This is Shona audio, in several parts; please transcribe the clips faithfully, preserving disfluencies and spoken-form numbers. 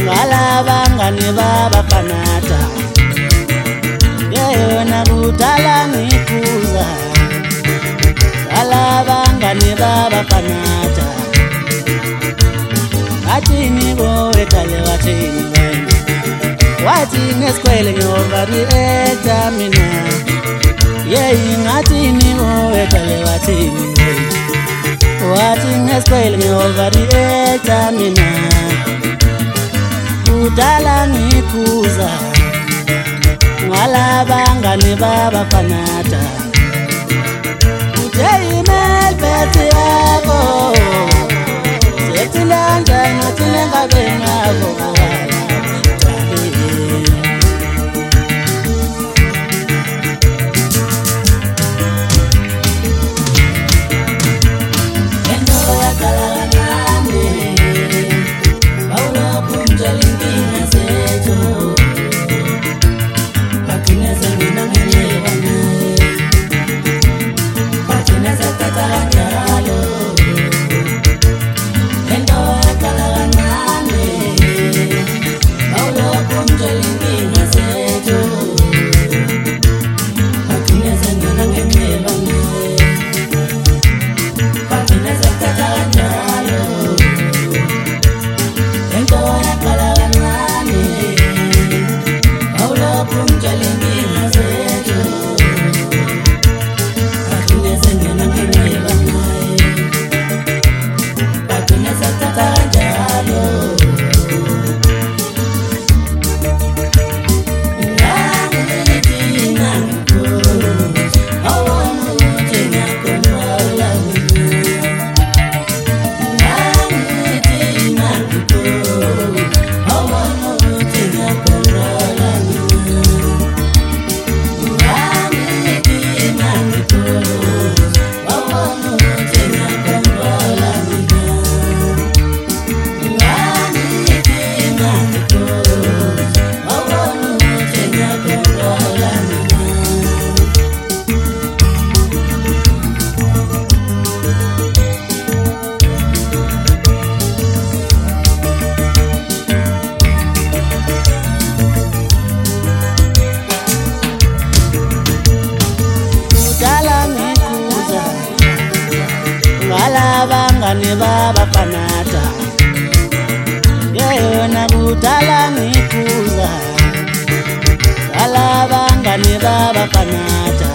ngalabangani babafanata yeyona kudala ngikuza ngalabangani babafanata athini boetale wathini wena wathi ngesikwele ngiyovariyeta mina yeyi ngathini boetale wathini wena wathi ngesikwele ngiyovariyeta mina kudala ngikuza ngalabangani babafanata uteyimel bethi yako setilanja notilenga benabo ngalabangani babafanata yeyona kudala ngikuza ngalabangani babafanata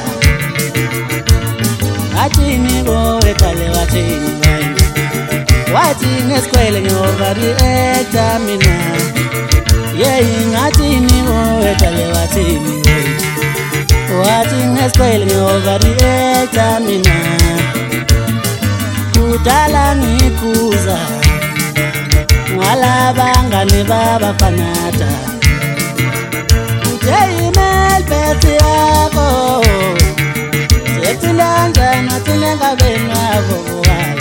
athini boetale wathini wena wathi ngesikwele ngiyovariyeta mina yeyi ngathini boetale wathini wena wathi ngesikwele ngiyovariyeta mina kudala ngikuza ngalabangani babafanata uteyimel bethi yako setilanja notilenga benabo